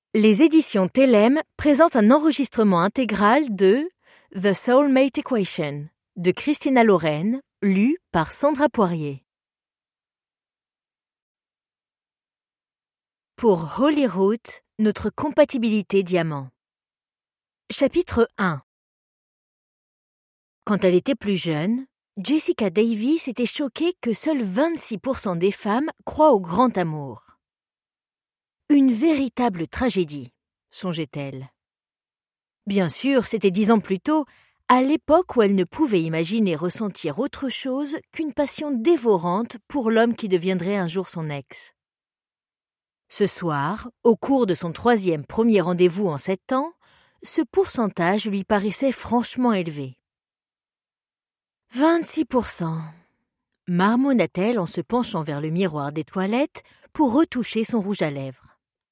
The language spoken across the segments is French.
Les éditions Télème présentent un enregistrement intégral de The Soulmate Equation de Christina Lauren, lu par Sandra Poirier. Pour Holyrood, notre compatibilité diamant. Chapitre 1. Quand elle était plus jeune, Jessica Davis était choquée que seuls 26% des femmes croient au grand amour. Une véritable tragédie, songeait-elle. Bien sûr, c'était 10 ans plus tôt, à l'époque où elle ne pouvait imaginer ressentir autre chose qu'une passion dévorante pour l'homme qui deviendrait un jour son ex. Ce soir, au cours de son premier rendez-vous en 7 ans, ce pourcentage lui paraissait franchement élevé. 26%, marmonna-t-elle en se penchant vers le miroir des toilettes pour retoucher son rouge à lèvres.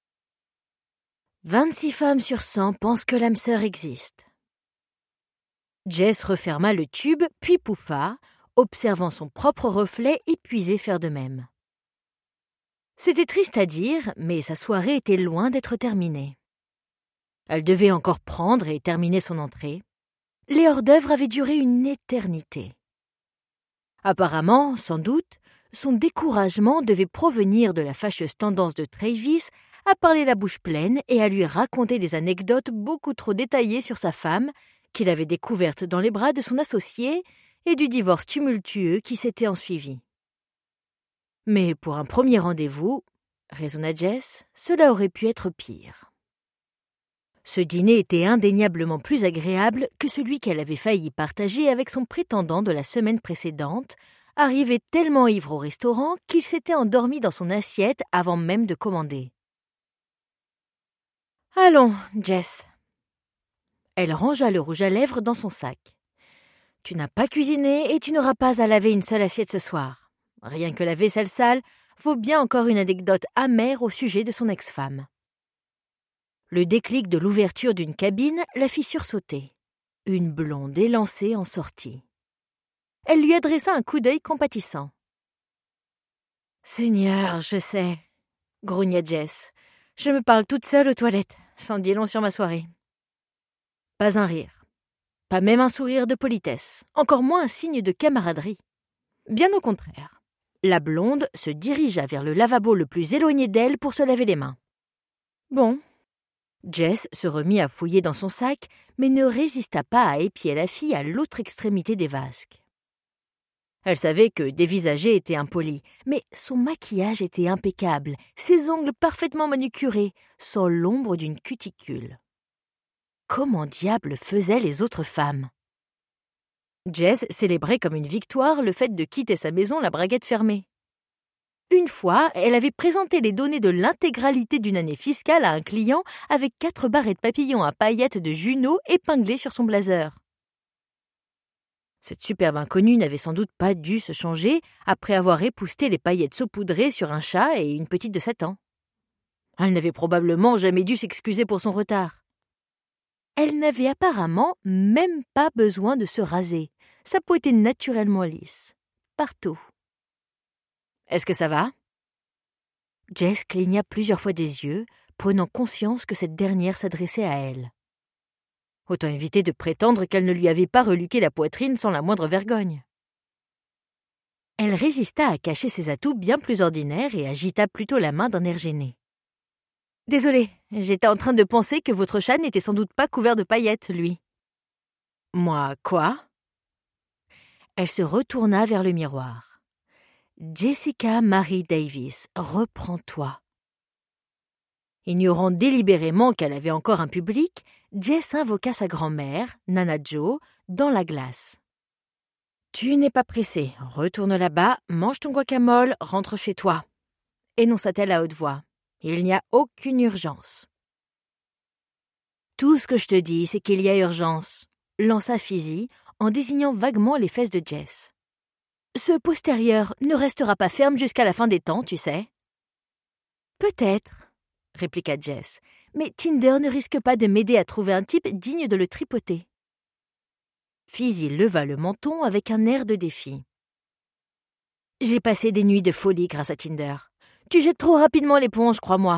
26 femmes sur 100 pensent que l'âme sœur existe. Jess referma le tube, puis pouffa, observant son propre reflet épuisé faire de même. C'était triste à dire, mais sa soirée était loin d'être terminée. Elle devait encore prendre et terminer son entrée. Les hors-d'œuvre avaient duré une éternité. Apparemment, sans doute, son découragement devait provenir de la fâcheuse tendance de Travis à parler la bouche pleine et à lui raconter des anecdotes beaucoup trop détaillées sur sa femme, qu'il avait découverte dans les bras de son associé, et du divorce tumultueux qui s'était ensuivi. Mais pour un premier rendez-vous, raisonna Jess, cela aurait pu être pire. Ce dîner était indéniablement plus agréable que celui qu'elle avait failli partager avec son prétendant de la semaine précédente, arrivé tellement ivre au restaurant qu'il s'était endormi dans son assiette avant même de commander. « Allons, Jess. » Elle rangea le rouge à lèvres dans son sac. « Tu n'as pas cuisiné et tu n'auras pas à laver une seule assiette ce soir. Rien que la vaisselle sale vaut bien encore une anecdote amère au sujet de son ex-femme. » Le déclic de l'ouverture d'une cabine la fit sursauter. Une blonde élancée en sortit. Elle lui adressa un coup d'œil compatissant. « Seigneur, je sais, » grogna Jess. « Je me parle toute seule aux toilettes, sans dire long sur ma soirée. » Pas un rire, pas même un sourire de politesse, encore moins un signe de camaraderie. Bien au contraire, la blonde se dirigea vers le lavabo le plus éloigné d'elle pour se laver les mains. Bon. Jess se remit à fouiller dans son sac, mais ne résista pas à épier la fille à l'autre extrémité des vasques. Elle savait que dévisager était impoli, mais son maquillage était impeccable, ses ongles parfaitement manucurés, sans l'ombre d'une cuticule. Comment diable faisaient les autres femmes? Jess célébrait comme une victoire le fait de quitter sa maison la braguette fermée. Une fois, elle avait présenté les données de l'intégralité d'une année fiscale à un client avec 4 barrettes papillons à paillettes de Juno épinglées sur son blazer. Cette superbe inconnue n'avait sans doute pas dû se changer après avoir épousseté les paillettes saupoudrées sur un chat et une petite de 7 ans. Elle n'avait probablement jamais dû s'excuser pour son retard. Elle n'avait apparemment même pas besoin de se raser. Sa peau était naturellement lisse, partout. « Est-ce que ça va ?» Jess cligna plusieurs fois des yeux, prenant conscience que cette dernière s'adressait à elle. Autant éviter de prétendre qu'elle ne lui avait pas reluqué la poitrine sans la moindre vergogne. Elle résista à cacher ses atouts bien plus ordinaires et agita plutôt la main d'un air gêné. « Désolée, j'étais en train de penser que votre chat n'était sans doute pas couvert de paillettes, lui. »« Moi, quoi ?» Elle se retourna vers le miroir. « Jessica Marie Davis, reprends-toi. » Ignorant délibérément qu'elle avait encore un public, Jess invoqua sa grand-mère, Nana Jo, dans la glace. « Tu n'es pas pressée, retourne là-bas, mange ton guacamole, rentre chez toi. » énonça-t-elle à haute voix. « Il n'y a aucune urgence. »« Tout ce que je te dis, c'est qu'il y a urgence, » lança Fizzy en désignant vaguement les fesses de Jess. « Ce postérieur ne restera pas ferme jusqu'à la fin des temps, tu sais. »« Peut-être, » répliqua Jess, « mais Tinder ne risque pas de m'aider à trouver un type digne de le tripoter. » Fizzy leva le menton avec un air de défi. « J'ai passé des nuits de folie grâce à Tinder. Tu jettes trop rapidement l'éponge, crois-moi.